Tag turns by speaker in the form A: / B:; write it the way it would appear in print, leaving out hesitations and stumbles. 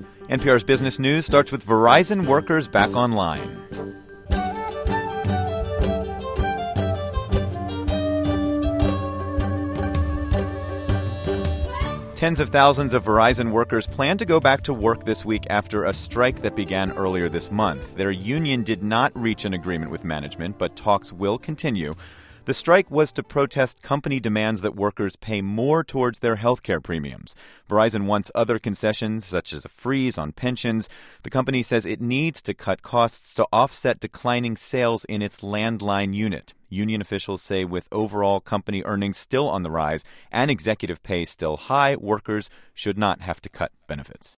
A: NPR's Business News starts with Verizon workers back online. Tens of thousands of Verizon workers plan to go back to work this week after a strike that began earlier this month. Their union did not reach an agreement with management, but talks will continue. The strike was to protest company demands that workers pay more towards their health care premiums. Verizon wants other concessions, such as a freeze on pensions. The company says it needs to cut costs to offset declining sales in its landline unit. Union officials say with overall company earnings still on the rise and executive pay still high, workers should not have to cut benefits.